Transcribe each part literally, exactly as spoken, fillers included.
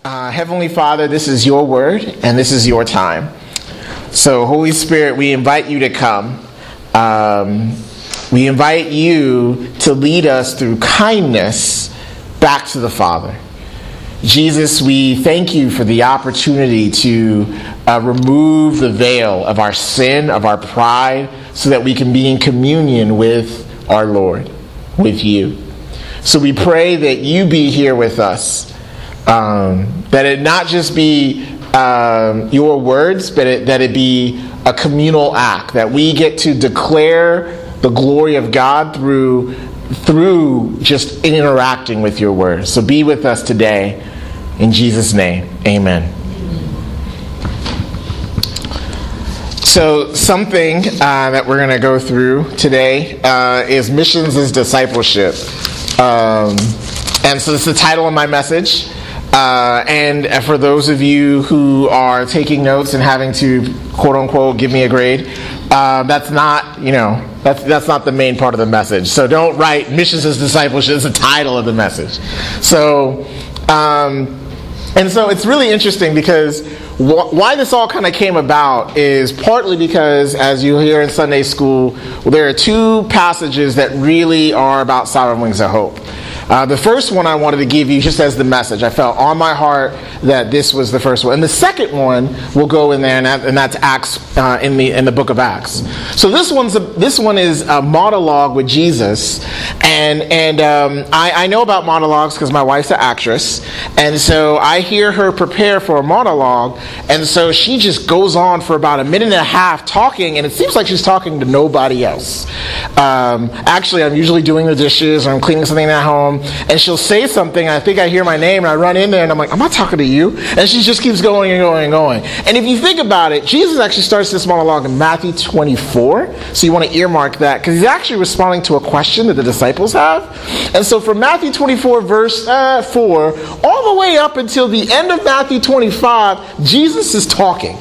Uh, Heavenly Father, this is your word, and this is your time. So, Holy Spirit, we invite you to come. Um, we invite you to lead us through kindness back to the Father. Jesus, we thank you for the opportunity to uh, remove the veil of our sin, of our pride, so that we can be in communion with our Lord, with you. So we pray that you be here with us. Um, that it not just be um, your words, but it, that it be a communal act, that we get to declare the glory of God through through just interacting with your words. So be with us today. In Jesus' name, amen. So something uh, that we're going to go through today uh, is missions as discipleship. Um, and so it's the title of my message. Uh, and for those of you who are taking notes and having to, quote unquote, give me a grade, uh, that's not, you know, that's that's not the main part of the message. So don't write missions as discipleship. It's the title of the message. So, um, and so it's really interesting because wh- why this all kind of came about is partly because, as you hear in Sunday school, well, there are two passages that really are about Sovereign Wings of Hope. Uh, the first one I wanted to give you just as the message. I felt on my heart that this was the first one. And the second one will go in there, and, that, and that's Acts uh, in the in the book of Acts. So this one's a, this one is a monologue with Jesus, and and um, I, I know about monologues because my wife's an actress, and so I hear her prepare for a monologue, and so she just goes on for about a minute and a half talking, and it seems like she's talking to nobody else. Um, actually, I'm usually doing the dishes or I'm cleaning something at home. And she'll say something, and I think I hear my name, and I run in there, and I'm like, I'm not talking to you. And she just keeps going and going and going. And if you think about it, Jesus actually starts this monologue in Matthew twenty-four. So you want to earmark that, because he's actually responding to a question that the disciples have. And so from Matthew twenty-four, verse uh, four, all the way up until the end of Matthew twenty-five, Jesus is talking.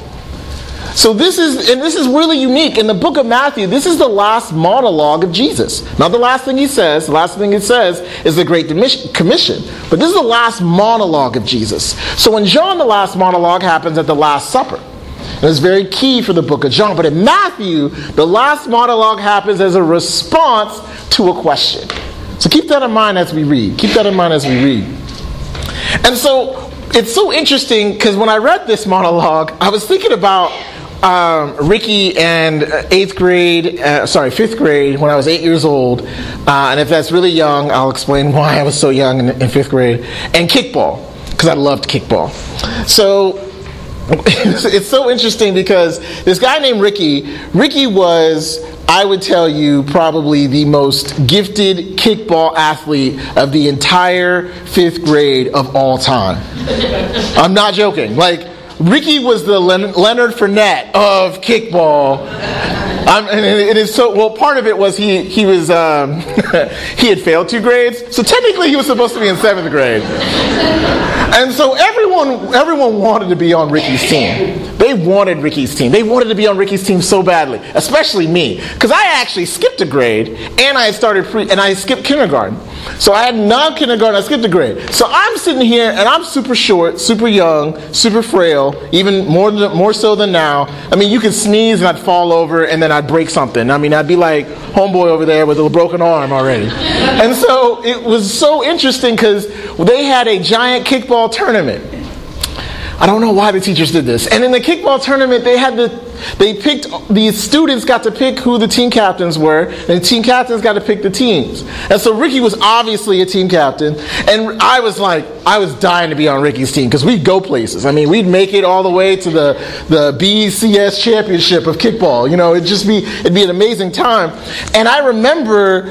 So this is, and this is really unique. In the book of Matthew, this is the last monologue of Jesus. Not the last thing he says. The last thing he says is the Great Commission. But this is the last monologue of Jesus. So in John, the last monologue happens at the Last Supper. And it's very key for the book of John. But in Matthew, the last monologue happens as a response to a question. So keep that in mind as we read. Keep that in mind as we read. And so it's so interesting because when I read this monologue, I was thinking about Um, Ricky and eighth grade, uh, sorry, fifth grade, when I was eight years old. Uh, and if that's really young, I'll explain why I was so young in, in fifth grade. And kickball, because I loved kickball. So it's, it's so interesting because this guy named Ricky, Ricky was, I would tell you, probably the most gifted kickball athlete of the entire fifth grade of all time. I'm not joking. Like, Ricky was the Len- Leonard Fournette of kickball. Um, and it is so well. Part of it was he he was um, he had failed two grades, so technically he was supposed to be in seventh grade. And so everyone everyone wanted to be on Ricky's team. They wanted Ricky's team. They wanted to be on Ricky's team so badly, especially me, because I actually skipped a grade and I started pre and I skipped kindergarten. So I had non-kindergarten. I skipped a grade. So I'm sitting here and I'm super short, super young, super frail, even more than, more so than now. I mean, you could sneeze and I'd fall over and then I'd break something. I mean, I'd be like homeboy over there with a broken arm already. And so it was so interesting because they had a giant kickball tournament. I don't know why the teachers did this. And in the kickball tournament, they had the, they picked, the students got to pick who the team captains were, and the team captains got to pick the teams. And so Ricky was obviously a team captain, and I was like, I was dying to be on Ricky's team, because we'd go places. I mean, we'd make it all the way to the, the B C S championship of kickball. You know, it'd just be, it'd be an amazing time. And I remember,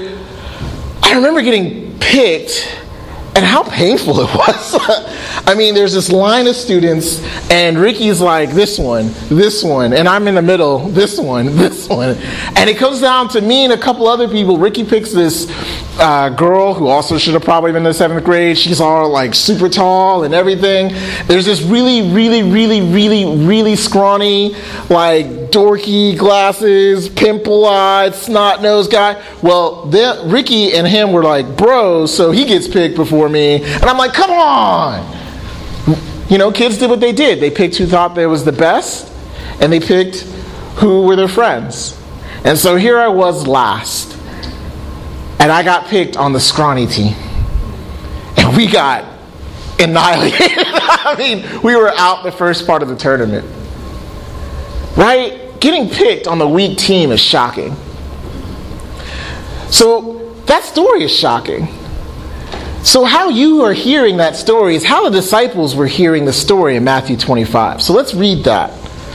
I remember getting picked, and how painful it was. I mean, there's this line of students, and Ricky's like, this one, this one, and I'm in the middle, this one, this one. And it comes down to me and a couple other people. Ricky picks this uh, girl who also should have probably been in the seventh grade. She's all like super tall and everything. There's this really, really, really, really, really scrawny, like dorky glasses, pimple-eyed, snot-nosed guy. Well, Ricky and him were like bros, so he gets picked before me. And I'm like, come on. you know, kids did what they did. They picked who thought they was the best, and they picked who were their friends. And so here I was last, and I got picked on the scrawny team, and we got annihilated. I mean, we were out the first part of the tournament. Right? Getting picked on the weak team is shocking. So that story is shocking. So how you are hearing that story is how the disciples were hearing the story in Matthew twenty-five. So let's read that.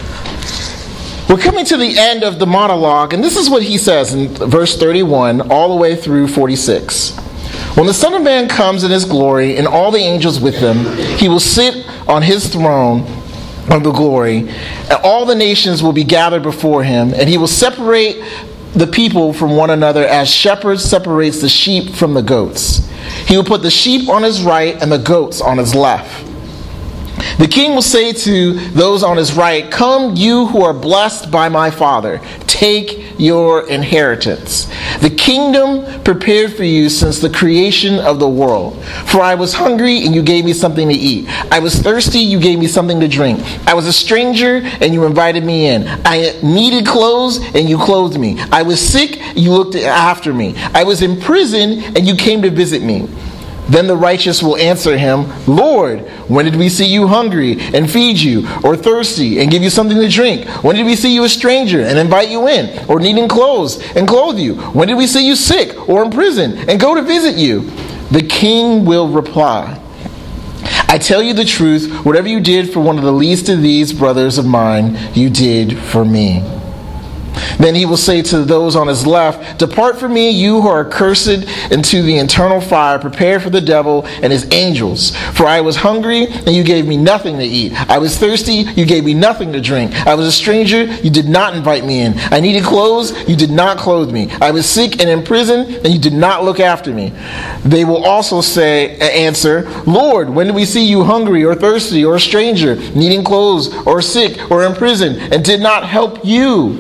We're coming to the end of the monologue, and this is what he says in verse thirty-one all the way through forty-six. When the Son of Man comes in his glory and all the angels with him, he will sit on his throne of the glory, and all the nations will be gathered before him, and he will separate the people from one another as shepherds separates the sheep from the goats. He will put the sheep on his right and the goats on his left. The king will say to those on his right, "Come, you who are blessed by my Father, take your inheritance, the kingdom prepared for you since the creation of the world. For I was hungry, and you gave me something to eat. I was thirsty, you gave me something to drink. I was a stranger, and you invited me in. I needed clothes, and you clothed me. I was sick, you looked after me. I was in prison, and you came to visit me." Then the righteous will answer him, "Lord, when did we see you hungry and feed you, or thirsty and give you something to drink? When did we see you a stranger and invite you in, or needing clothes and clothe you? When did we see you sick or in prison and go to visit you?" The king will reply, "I tell you the truth, whatever you did for one of the least of these brothers of mine, you did for me." Then he will say to those on his left, "Depart from me, you who are cursed, into the eternal fire prepared for the devil and his angels. For I was hungry, and you gave me nothing to eat. I was thirsty, you gave me nothing to drink. I was a stranger, you did not invite me in. I needed clothes, you did not clothe me. I was sick and in prison, and you did not look after me." They will also say, answer, "Lord, when did we see you hungry or thirsty or a stranger, needing clothes or sick or in prison, and did not help you?"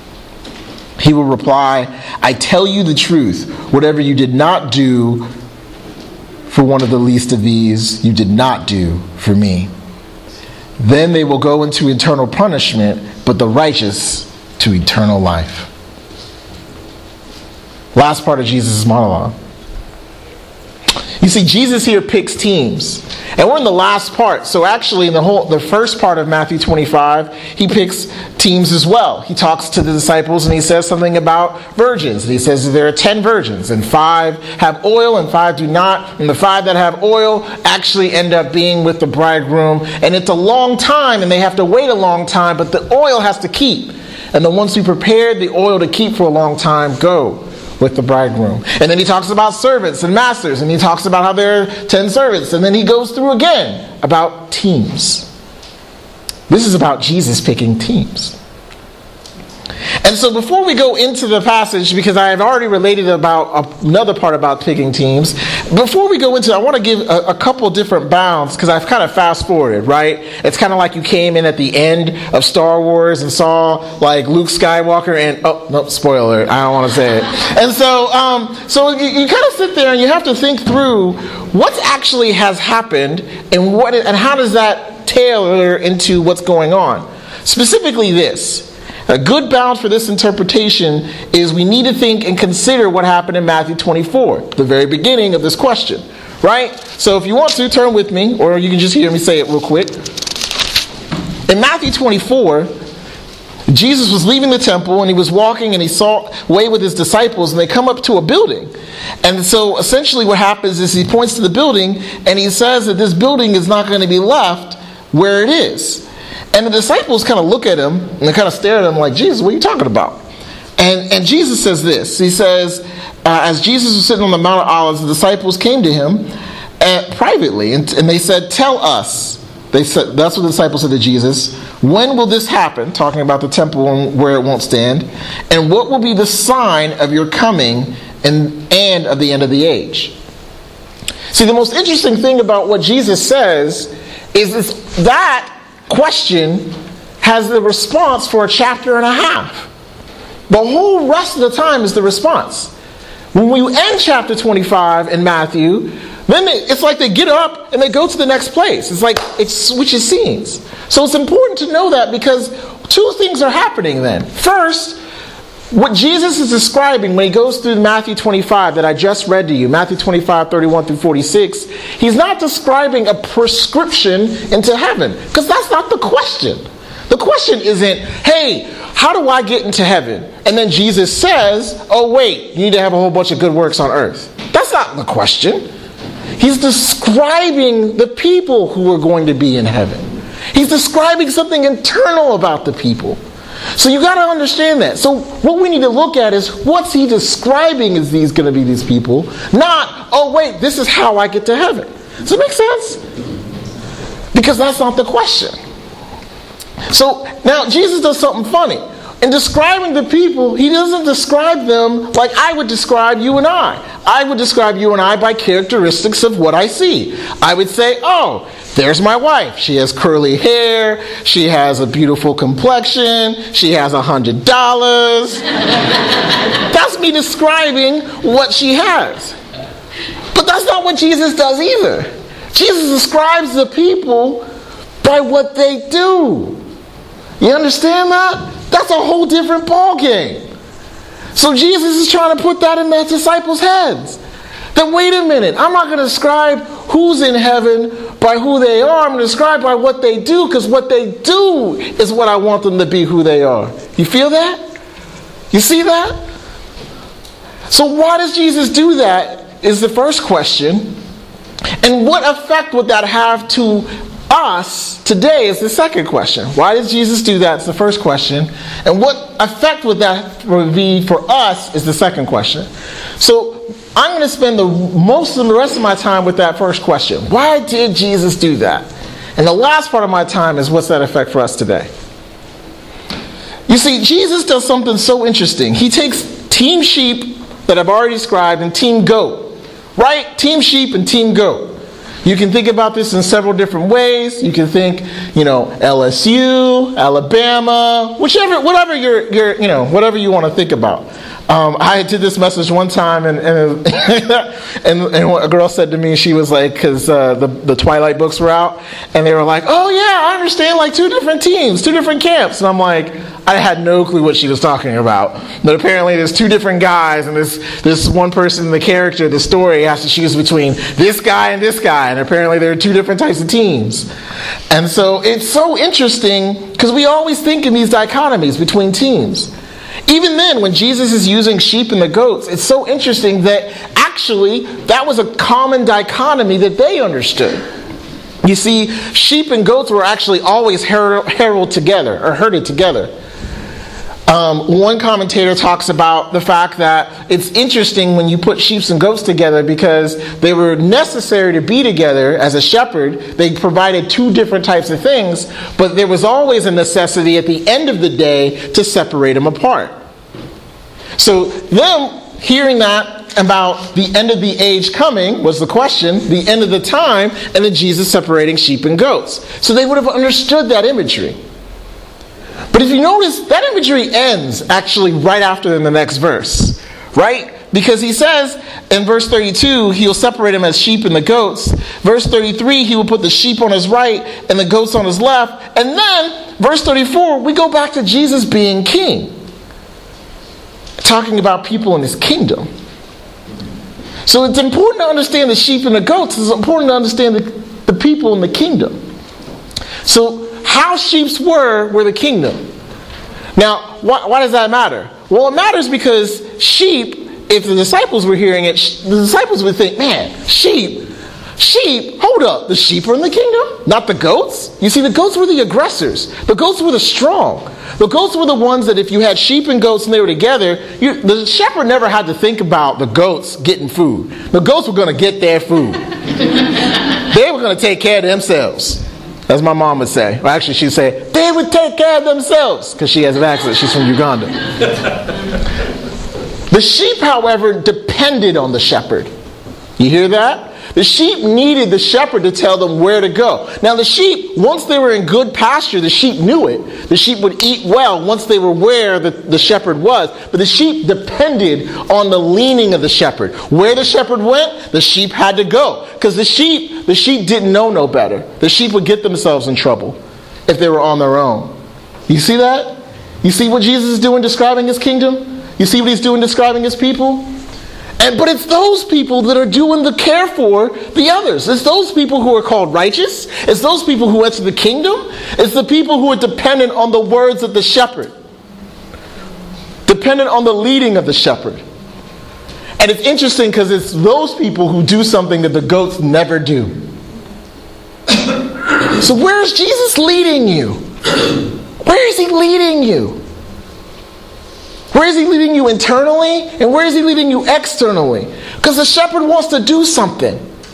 He will reply, "I tell you the truth, whatever you did not do for one of the least of these, you did not do for me." Then they will go into eternal punishment, but the righteous to eternal life. Last part of Jesus' monologue. You see, Jesus here picks teams. And we're in the last part. So actually in the whole the first part of Matthew twenty-five, he picks teams as well. He talks to the disciples and he says something about virgins. And he says there are ten virgins, and five have oil and five do not. And the five that have oil actually end up being with the bridegroom. And it's a long time, and they have to wait a long time, but the oil has to keep. And the ones who prepared the oil to keep for a long time go with the bridegroom. And then he talks about servants and masters, and he talks about how there are ten servants, and then he goes through again about teams. This is about Jesus picking teams. And so before we go into the passage, because I have already related about another part about picking teams, before we go into it, I want to give a, a couple different bounds, because I've kind of fast forwarded, right? It's kind of like you came in at the end of Star Wars and saw like Luke Skywalker and, oh, no, spoiler, I don't want to say it. And so, um, so you, you kind of sit there and you have to think through what actually has happened and what, and how does that tailor into what's going on. Specifically this. A good bound for this interpretation is we need to think and consider what happened in Matthew twenty-four, the very beginning of this question, right? So if you want to, turn with me, or you can just hear me say it real quick. In Matthew twenty-four, Jesus was leaving the temple, and he was walking, and he saw way with his disciples, and they come up to a building. And so essentially what happens is he points to the building, and he says that this building is not going to be left where it is. And the disciples kind of look at him and they kind of stare at him like, "Jesus, what are you talking about?" And and Jesus says this. He says, uh, as Jesus was sitting on the Mount of Olives, the disciples came to him uh, privately, and, and they said, "Tell us." They said, that's what the disciples said to Jesus. "When will this happen?" Talking about the temple and where it won't stand. "And what will be the sign of your coming and, and of the end of the age?" See, the most interesting thing about what Jesus says is this, that question has the response for a chapter and a half. The whole rest of the time is the response. When we end chapter twenty-five in Matthew, Then they, it's like they get up and they go to the next place. It's like it switches scenes. So it's important to know that because two things are happening then. First, what Jesus is describing when he goes through Matthew twenty-five that I just read to you, Matthew twenty-five, thirty-one through forty-six, he's not describing a prescription into heaven, because that's not the question. The question isn't, hey, how do I get into heaven? And then Jesus says, oh wait, you need to have a whole bunch of good works on earth. That's not the question. He's describing the people who are going to be in heaven. He's describing something internal about the people. So you got to understand that. So what we need to look at is what's he describing as these going to be these people, not, oh wait, this is how I get to heaven. Does it make sense? Because that's not the question. So now Jesus does something funny. In describing the people, he doesn't describe them like I would describe you and I. I would describe you and I by characteristics of what I see. I would say, oh, there's my wife. She has curly hair. She has a beautiful complexion. She has a hundred dollars. That's me describing what she has. But that's not what Jesus does either. Jesus describes the people by what they do. You understand that? That's a whole different ballgame. So Jesus is trying to put that in the disciples' heads. Then wait a minute. I'm not going to describe who's in heaven by who they are. I'm going to describe by what they do, because what they do is what I want them to be who they are. You feel that? You see that? So why does Jesus do that is the first question. And what effect would that have to us today is the second question. Why does Jesus do that? It's the first question. And what effect would that be for us is the second question. So I'm going to spend the most of the rest of my time with that first question. Why did Jesus do that? And the last part of my time is what's that effect for us today? You see, Jesus does something so interesting. He takes team sheep that I've already described and team goat. Right? Team sheep and team goat. You can think about this in several different ways. You can think, you know, L S U, Alabama, whichever, whatever you're, you're, you know, whatever you want to think about. Um, I did this message one time, and and, and and a girl said to me, she was like, because uh, the the Twilight books were out, and they were like, oh yeah, I understand, like two different teams, two different camps, and I'm like, I had no clue what she was talking about. But apparently, there's two different guys, and this this one person, the character, the story has to choose between this guy and this guy, and apparently there are two different types of teams. And so it's so interesting because we always think in these dichotomies between teams. Even then, when Jesus is using sheep and the goats, it's so interesting that actually that was a common dichotomy that they understood. You see, sheep and goats were actually always her- heralded together or herded together. Um, one commentator talks about the fact that it's interesting when you put sheep and goats together because they were necessary to be together as a shepherd. They provided two different types of things, but there was always a necessity at the end of the day to separate them apart. So them hearing that about the end of the age coming was the question, the end of the time, and then Jesus separating sheep and goats. So they would have understood that imagery. But if you notice, that imagery ends actually right after in the next verse, right? Because he says in verse thirty-two, he'll separate them as sheep and the goats. Verse thirty-three, he will put the sheep on his right and the goats on his left. And then, verse thirty-four, we go back to Jesus being king. Talking about people in his kingdom. So it's important to understand the sheep and the goats. It's important to understand the, the people in the kingdom. So how sheep were, were the kingdom. Now, why, why does that matter? Well, it matters because sheep, if the disciples were hearing it, the disciples would think, man, sheep, sheep, hold up, the sheep are in the kingdom, not the goats. You see, the goats were the aggressors. The goats were the strong. The goats were the ones that if you had sheep and goats and they were together, you, the shepherd never had to think about the goats getting food. The goats were going to get their food. They were going to take care of themselves. As my mom would say. Or actually, she'd say, they would take care of themselves. Because she has an accent. She's from Uganda. The sheep, however, depended on the shepherd. You hear that? The sheep needed the shepherd to tell them where to go. Now the sheep, once they were in good pasture, the sheep knew it. The sheep would eat well once they were where the, the shepherd was. But the sheep depended on the leaning of the shepherd. Where the shepherd went, the sheep had to go. Because the sheep, the sheep didn't know no better. The sheep would get themselves in trouble if they were on their own. You see that? You see what Jesus is doing describing his kingdom? You see what he's doing describing his people? And, but it's those people that are doing the care for the others. It's those people who are called righteous. It's those people who enter the kingdom. It's the people who are dependent on the words of the shepherd. Dependent on the leading of the shepherd. And it's interesting because it's those people who do something that the goats never do. So where is Jesus leading you? Where is he leading you? Where is he leading you internally? And where is he leading you externally? Because the shepherd wants to do something.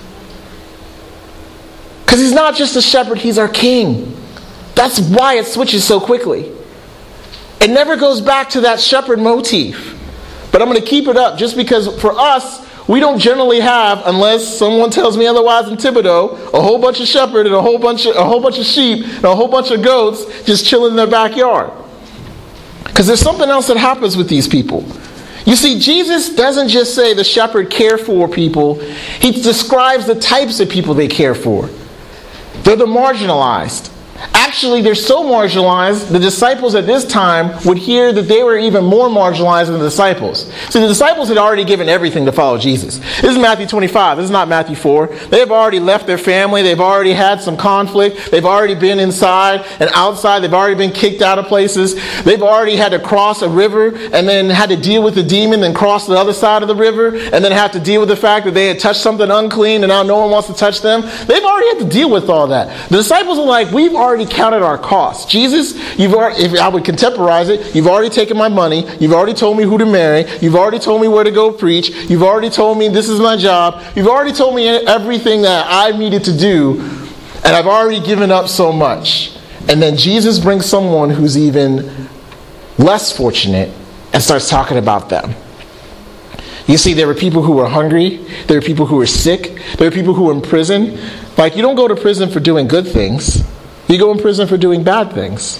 Because he's not just a shepherd, he's our king. That's why it switches so quickly. It never goes back to that shepherd motif. But I'm going to keep it up just because for us, we don't generally have, unless someone tells me otherwise in Thibodeau, a whole bunch of shepherd and a whole bunch of, a whole bunch of sheep and a whole bunch of goats just chilling in their backyard. Because there's something else that happens with these people. You see, Jesus doesn't just say the shepherd care for people. He describes the types of people they care for. They're the marginalized. Actually, they're so marginalized, the disciples at this time would hear that they were even more marginalized than the disciples. See, the disciples had already given everything to follow Jesus. This is Matthew twenty-five. This is not Matthew four. They've already left their family. They've already had some conflict. They've already been inside and outside. They've already been kicked out of places. They've already had to cross a river and then had to deal with the demon, then cross the other side of the river, and then have to deal with the fact that they had touched something unclean and now no one wants to touch them. They've already had to deal with all that. The disciples are like, we've already counted our costs. Jesus, you've already, if I would contemporize it, you've already taken my money. You've already told me who to marry. You've already told me where to go preach. You've already told me this is my job. You've already told me everything that I needed to do, and I've already given up so much. And then Jesus brings someone who's even less fortunate and starts talking about them. You see, there were people who were hungry. There were people who were sick. There were people who were in prison. Like, you don't go to prison for doing good things. You go in prison for doing bad things.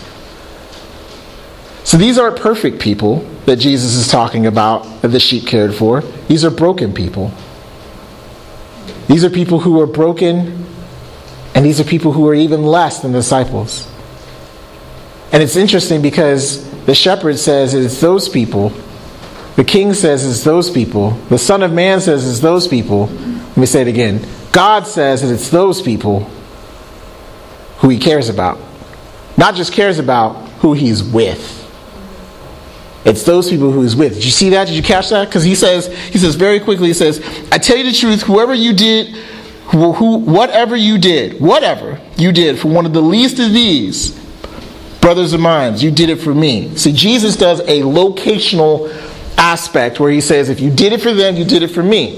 So these aren't perfect people that Jesus is talking about that the sheep cared for. These are broken people. These are people who are broken, and these are people who are even less than the disciples. And it's interesting because the shepherd says it's those people. The king says it's those people. The Son of Man says it's those people. Let me say it again. God says that it's those people who he cares about. Not just cares about, who he's with. It's those people who he's with. Did you see that? Did you catch that? Because he says, he says very quickly, he says, I tell you the truth, whoever you did, who, who, whatever you did, whatever you did for one of the least of these brothers of mine, you did it for me. See, Jesus does a locational aspect where he says, if you did it for them, you did it for me.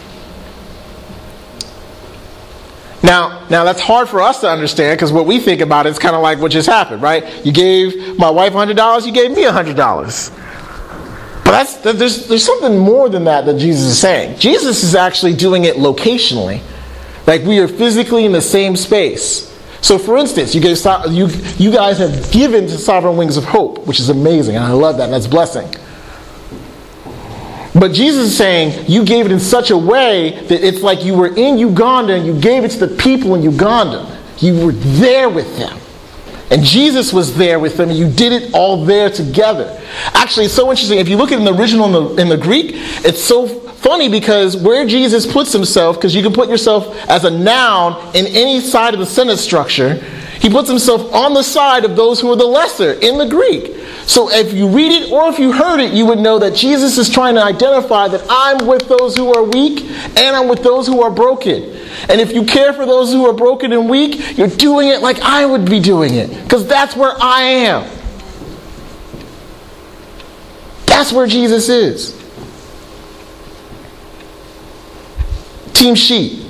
Now, now that's hard for us to understand because what we think about it is kind of like what just happened, right? You gave my wife one hundred dollars, you gave me one hundred dollars. But that's, there's, there's something more than that that Jesus is saying. Jesus is actually doing it locationally. Like we are physically in the same space. So for instance, you, gave, you, you guys have given to Sovereign Wings of Hope, which is amazing, and I love that, and that's a blessing. But Jesus is saying you gave it in such a way that it's like you were in Uganda and you gave it to the people in Uganda. You were there with them. And Jesus was there with them and you did it all there together. Actually, it's so interesting. If you look at it in the original in the, in the Greek, it's so funny because where Jesus puts himself, because you can put yourself as a noun in any side of the sentence structure, he puts himself on the side of those who are the lesser in the Greek. So if you read it or if you heard it, you would know that Jesus is trying to identify that I'm with those who are weak and I'm with those who are broken. And if you care for those who are broken and weak, you're doing it like I would be doing it. Because that's where I am. That's where Jesus is. Team sheep.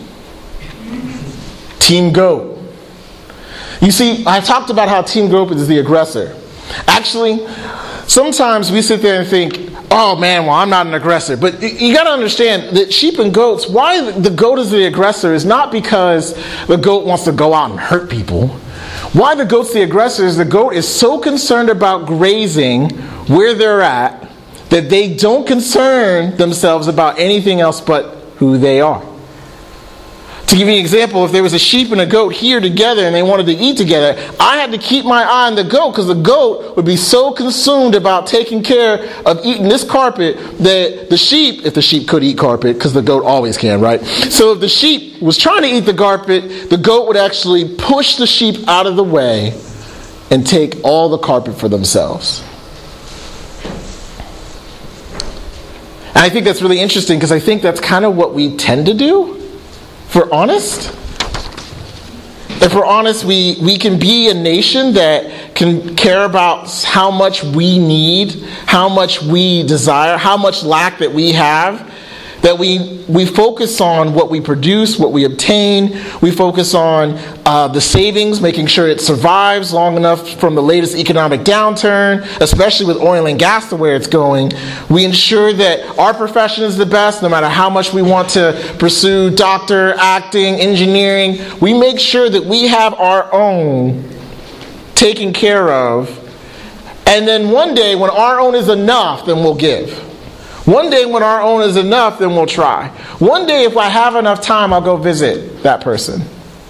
Team goat. You see, I talked about how Team Goat is the aggressor. Actually, sometimes we sit there and think, oh man, well, I'm not an aggressor. But you got to understand that sheep and goats, why the goat is the aggressor is not because the goat wants to go out and hurt people. Why the goat's the aggressor is the goat is so concerned about grazing where they're at that they don't concern themselves about anything else but who they are. To give you an example, if there was a sheep and a goat here together and they wanted to eat together, I had to keep my eye on the goat because the goat would be so consumed about taking care of eating this carpet that the sheep, if the sheep could eat carpet, because the goat always can, right? So if the sheep was trying to eat the carpet, the goat would actually push the sheep out of the way and take all the carpet for themselves. And I think that's really interesting because I think that's kind of what we tend to do. If we're honest, if we're honest, we, we can be a nation that can care about how much we need, how much we desire, how much lack that we have, that we, we focus on what we produce, what we obtain. We focus on uh, the savings, making sure it survives long enough from the latest economic downturn, especially with oil and gas the way it's going. We ensure that our profession is the best, no matter how much we want to pursue doctor, acting, engineering. We make sure that we have our own taken care of. And then one day when our own is enough, then we'll give. One day when our own is enough, then we'll try. One day if I have enough time, I'll go visit that person.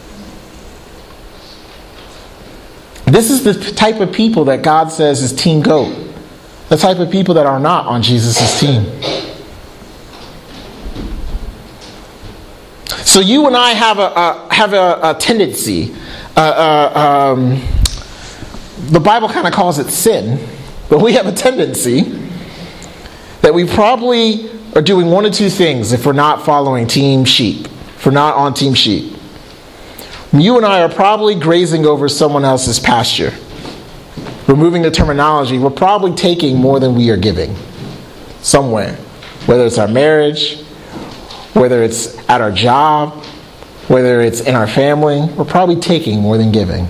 This is the type of people that God says is Team Goat. The type of people that are not on Jesus' team. So you and I have a, a have a, a tendency. Uh, uh, um, the Bible kind of calls it sin, but we have a tendency that we probably are doing one of two things if we're not following Team Sheep, if we're not on Team Sheep. You and I are probably grazing over someone else's pasture. Removing the terminology, we're probably taking more than we are giving somewhere. Whether it's our marriage, whether it's at our job, whether it's in our family, we're probably taking more than giving.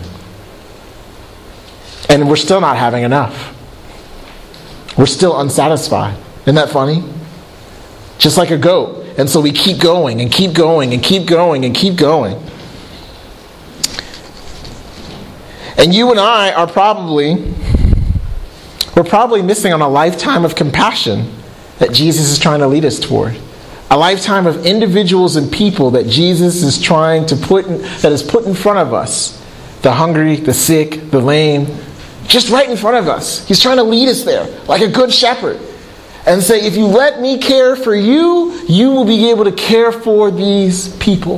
And we're still not having enough. We're still unsatisfied. Isn't that funny? Just like a goat. And so we keep going and keep going and keep going and keep going. And you and I are probably, we're probably missing on a lifetime of compassion that Jesus is trying to lead us toward. A lifetime of individuals and people that Jesus is trying to put, in, that is put in front of us. The hungry, the sick, the lame, just right in front of us. He's trying to lead us there like a good shepherd. And say, if you let me care for you, you will be able to care for these people.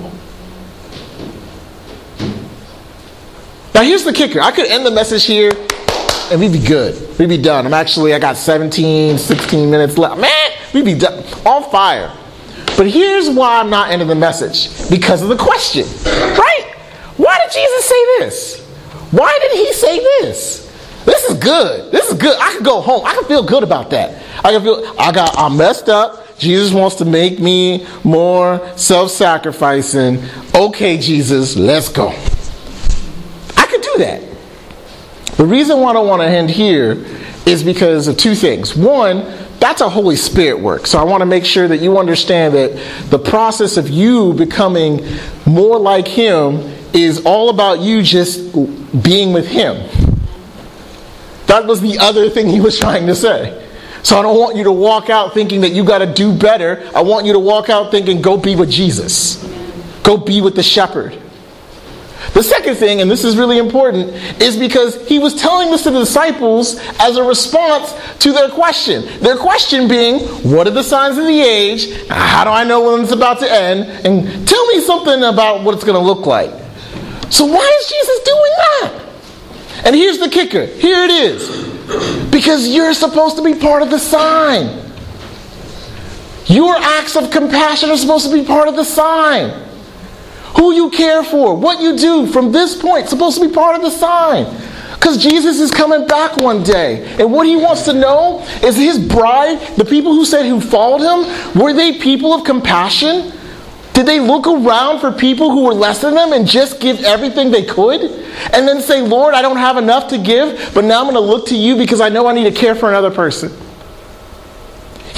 Now here's the kicker. I could end the message here and we'd be good. We'd be done. I'm actually, I got seventeen, sixteen minutes left. Man, we'd be done. On fire. But here's why I'm not ending the message. Because of the question. Right? Why did Jesus say this? Why did he say this? This is good. This is good. I could go home. I can feel good about that. I can feel I got I'm messed up. Jesus wants to make me more self-sacrificing. Okay, Jesus, let's go. I could do that. The reason why I don't want to end here is because of two things. One, that's a Holy Spirit work. So I want to make sure that you understand that the process of you becoming more like him is all about you just being with him. That was the other thing he was trying to say. So I don't want you to walk out thinking that you got to do better. I want you to walk out thinking, go be with Jesus. Go be with the shepherd. The second thing, and this is really important, is because he was telling this to the disciples as a response to their question. Their question being, what are the signs of the age? How do I know when it's about to end? And tell me something about what it's going to look like. So why is Jesus doing that? And here's the kicker. Here it is. Because you're supposed to be part of the sign. Your acts of compassion are supposed to be part of the sign. Who you care for, what you do from this point, is supposed to be part of the sign. Because Jesus is coming back one day. And what he wants to know is his bride, the people who said who followed him, were they people of compassion? Did they look around for people who were less than them and just give everything they could? And then say, Lord, I don't have enough to give, but now I'm going to look to you because I know I need to care for another person.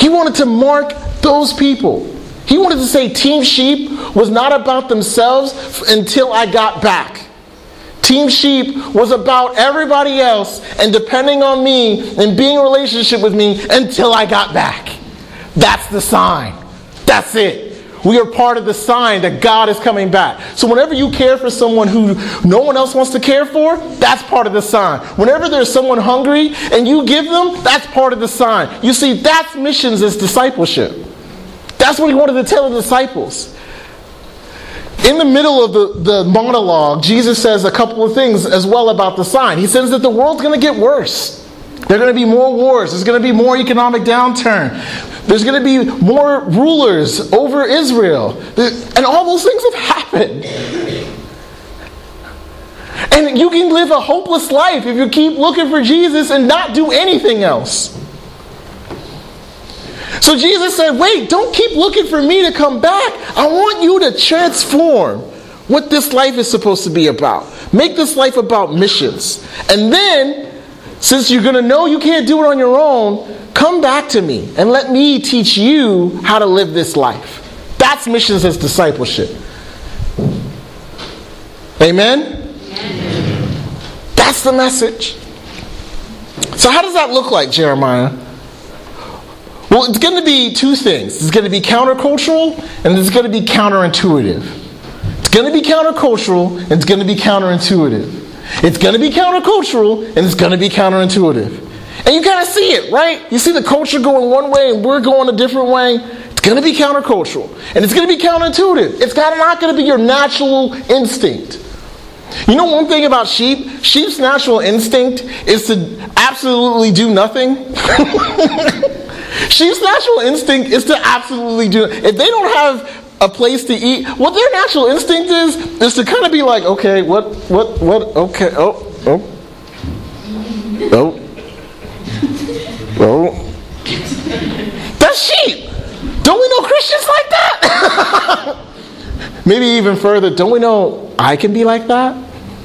He wanted to mark those people. He wanted to say Team Sheep was not about themselves until I got back. Team Sheep was about everybody else and depending on me and being in a relationship with me until I got back. That's the sign. That's it. We are part of the sign that God is coming back. So whenever you care for someone who no one else wants to care for, that's part of the sign. Whenever there's someone hungry and you give them, that's part of the sign. You see, that's missions as discipleship. That's what he wanted to tell the disciples. In the middle of the, the monologue, Jesus says a couple of things as well about the sign. He says that the world's going to get worse. There are going to be more wars. There's going to be more economic downturn. There's going to be more rulers over Israel. And all those things have happened. And you can live a hopeless life if you keep looking for Jesus and not do anything else. So Jesus said, wait, don't keep looking for me to come back. I want you to transform what this life is supposed to be about. Make this life about missions. And then, since you're going to know you can't do it on your own, come back to me and let me teach you how to live this life. That's missions as discipleship. Amen? Amen. That's the message. So how does that look like, Jeremiah? Well, it's going to be two things. It's going to be countercultural and it's going to be counterintuitive. It's going to be countercultural and it's going to be counterintuitive. It's going to be countercultural and it's going to be counterintuitive. And you kind of see it, right? You see the culture going one way and we're going a different way. It's going to be countercultural. And it's going to be counterintuitive. It's not going to be your natural instinct. You know one thing about sheep? Sheep's natural instinct is to absolutely do nothing. Sheep's natural instinct is to absolutely do it. If they don't have a place to eat, what their natural instinct is, is to kind of be like, okay, what, what, what, okay, oh, oh, oh, oh. That's sheep. Don't we know Christians like that? Maybe even further, don't we know I can be like that?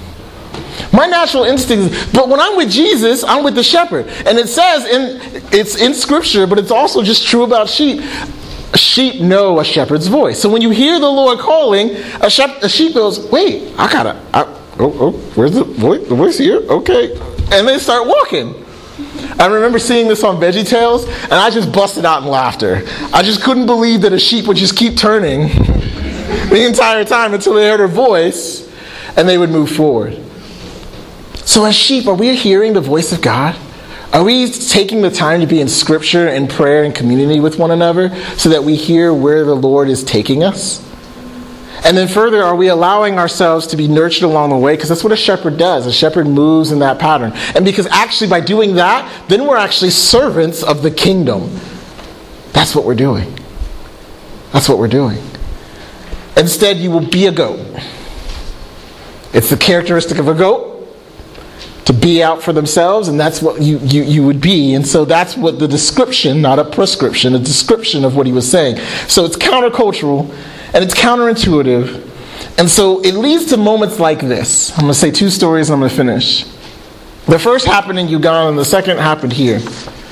My natural instinct is, but when I'm with Jesus, I'm with the shepherd. And it says, in it's in Scripture, but it's also just true about sheep. Sheep know a shepherd's voice. So when you hear the Lord calling, a, shep- a sheep goes, wait, I gotta, I, oh, oh, where's the voice? The voice here? Okay. And they start walking. I remember seeing this on VeggieTales, and I just busted out in laughter. I just couldn't believe that a sheep would just keep turning the entire time until they heard her voice, and they would move forward. So as sheep, are we hearing the voice of God? Are we taking the time to be in Scripture and prayer and community with one another so that we hear where the Lord is taking us? And then further, are we allowing ourselves to be nurtured along the way? Because that's what a shepherd does. A shepherd moves in that pattern. And because actually by doing that, then we're actually servants of the kingdom. That's what we're doing. That's what we're doing. Instead, you will be a goat. It's the characteristic of a goat to be out for themselves, and that's what you, you, you would be. And so that's what the description, not a prescription, a description of what he was saying. So it's countercultural, and it's counterintuitive. And so it leads to moments like this. I'm going to say two stories and I'm going to finish. The first happened in Uganda, and the second happened here.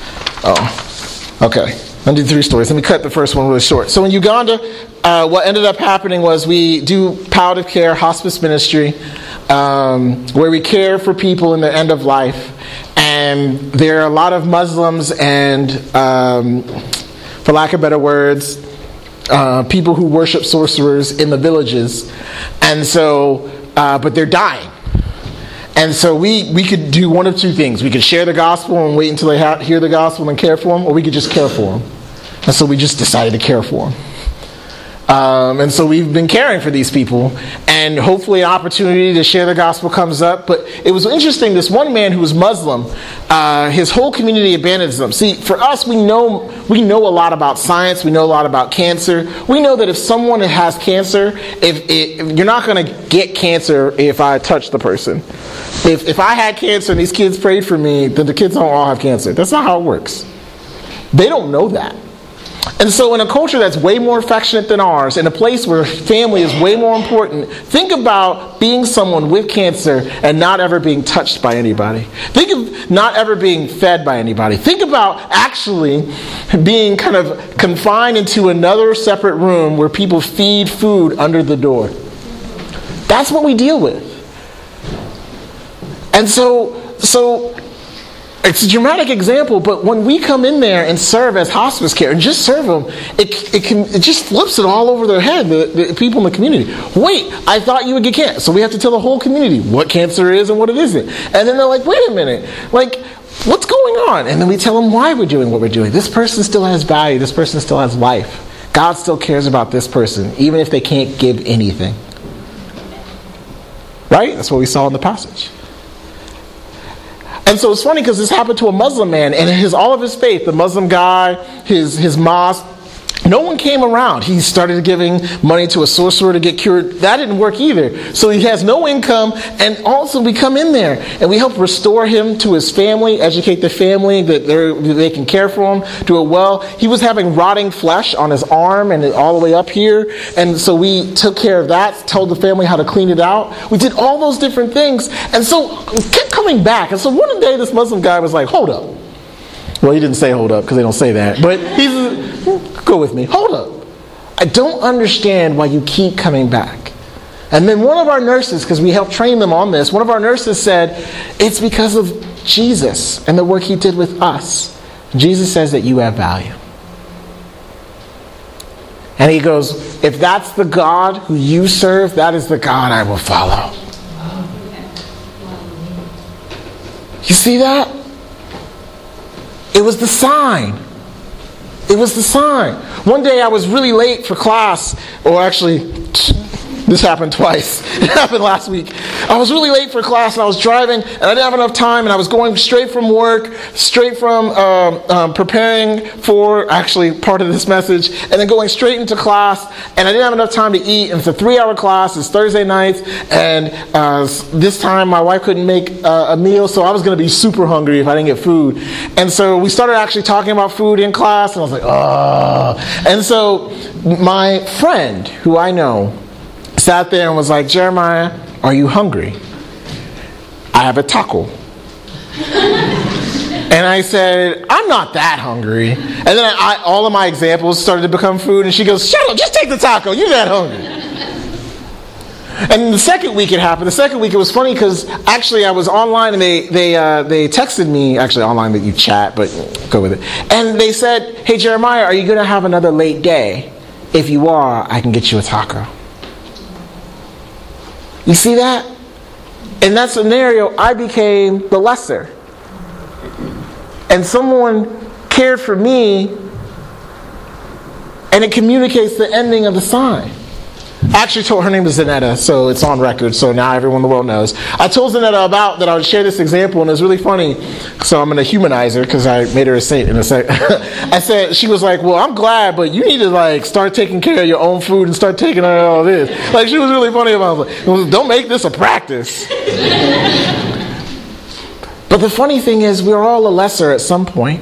Oh, okay. I'll do three stories. Let me cut the first one really short. So in Uganda, uh, what ended up happening was we do palliative care, hospice ministry, um, where we care for people in the end of life. And there are a lot of Muslims and, um, for lack of better words, uh, people who worship sorcerers in the villages. And so, uh, but they're dying. And so we, we could do one of two things. We could share the gospel and wait until they ha- hear the gospel and care for them, or we could just care for them. And so we just decided to care for them. Um, and so we've been caring for these people, and hopefully an opportunity to share the gospel comes up. But it was interesting, this one man who was Muslim, uh, his whole community abandons them. See, for us, we know we know a lot about science, we know a lot about cancer. We know that if someone has cancer, if, if you're not going to get cancer if I touch the person. If, if I had cancer and these kids prayed for me, then the kids don't all have cancer. That's not how it works. They don't know that. And so in a culture that's way more affectionate than ours, in a place where family is way more important, think about being someone with cancer and not ever being touched by anybody. Think of not ever being fed by anybody. Think about actually being kind of confined into another separate room where people feed food under the door. That's what we deal with. And so, so it's a dramatic example, but when we come in there and serve as hospice care and just serve them, it it can it just flips it all over their head, the, the people in the community. Wait, I thought you would get cancer. So we have to tell the whole community what cancer is and what it isn't. And then they're like, wait a minute, like, what's going on? And then we tell them why we're doing what we're doing. This person still has value. This person still has life. God still cares about this person, even if they can't give anything. Right? That's what we saw in the passage. And so it's funny because this happened to a Muslim man, and his all of his faith, the Muslim guy, his his mosque, no one came around. He started giving money to a sorcerer to get cured. That didn't work either. So he has no income, and also we come in there and we help restore him to his family, educate the family that they can care for him, do it well. He was having rotting flesh on his arm and all the way up here, and so we took care of that, told the family how to clean it out. We did all those different things, and so we kept coming back. And so one day this Muslim guy was like, hold up. Well, he didn't say hold up because they don't say that. But he's, go with me, hold up. I don't understand why you keep coming back. And then one of our nurses, because we helped train them on this, one of our nurses said, it's because of Jesus and the work he did with us. Jesus says that you have value. And he goes, if that's the God who you serve, that is the God I will follow. You see that? It was the sign. It was the sign. One day I was really late for class, or actually, this happened twice. It happened last week. I was really late for class, and I was driving, and I didn't have enough time, and I was going straight from work, straight from um, um, preparing for actually part of this message, and then going straight into class, and I didn't have enough time to eat, and it's a three-hour class. It's Thursday nights, and uh, this time my wife couldn't make uh, a meal, so I was going to be super hungry if I didn't get food. And so we started actually talking about food in class, and I was like, oh. And so my friend, who I know, sat there and was like, Jeremiah, are you hungry? I have a taco. And I said, I'm not that hungry. And then I, I, all of my examples started to become food, and she goes, shut up, just take the taco, you're that hungry. And the second week it happened. The second week it was funny because actually I was online, and they they uh, they texted me, actually online that you chat, but go with it. And they said, hey Jeremiah, are you going to have another late day? If you are, I can get you a taco. You see that? In that scenario, I became the lesser. And someone cared for me, and it communicates the ending of the sign. I actually told, her name is Zanetta, so it's on record, so now everyone in the world knows. I told Zanetta about that I would share this example, and it was really funny, so I'm going to humanize her because I made her a saint in a sec. I said, she was like, well, I'm glad, but you need to like start taking care of your own food and start taking care of all this. Like, she was really funny about it. Like, don't make this a practice. But the funny thing is, we're all a lesser at some point.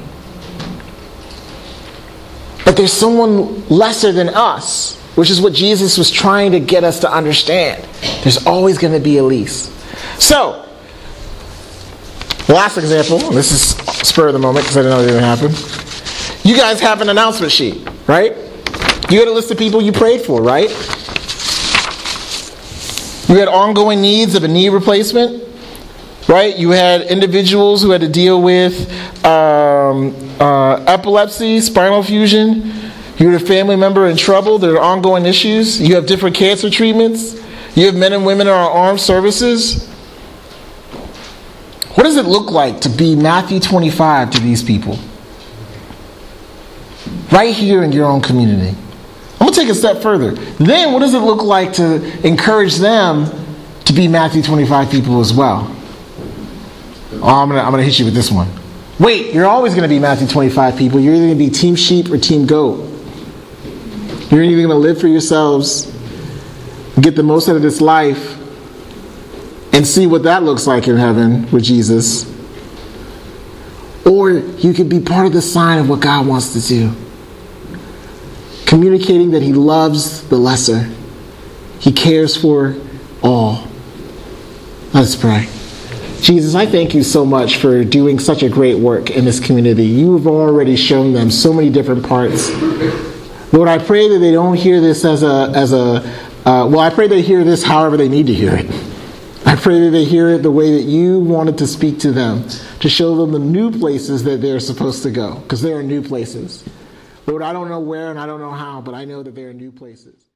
But there's someone lesser than us, which is what Jesus was trying to get us to understand. There's always going to be a least. So, last example, this is spur of the moment because I didn't know it was going to happen. You guys have an announcement sheet, right? You had a list of people you prayed for, right? You had ongoing needs of a knee replacement, right? You had individuals who had to deal with um, uh, epilepsy, spinal fusion. You have a family member in trouble. There are ongoing issues. You have different cancer treatments. You have men and women in our armed services. What does it look like to be Matthew twenty-five to these people? Right here in your own community. I'm going to take a step further. Then what does it look like to encourage them to be Matthew twenty-five people as well? Oh, I'm going to, I'm going to hit you with this one. Wait, you're always going to be Matthew twenty-five people. You're either going to be team sheep or team goat. You're either going to live for yourselves, get the most out of this life, and see what that looks like in heaven with Jesus. Or you could be part of the sign of what God wants to do. communicating that he loves the lesser. He cares for all. Let's pray. Jesus, I thank you so much for doing such a great work in this community. You have already shown them so many different parts. Lord, I pray that they don't hear this as a, as a uh, well, I pray they hear this however they need to hear it. I pray that they hear it the way that you wanted to speak to them, to show them the new places that they're supposed to go, because there are new places. Lord, I don't know where and I don't know how, but I know that there are new places.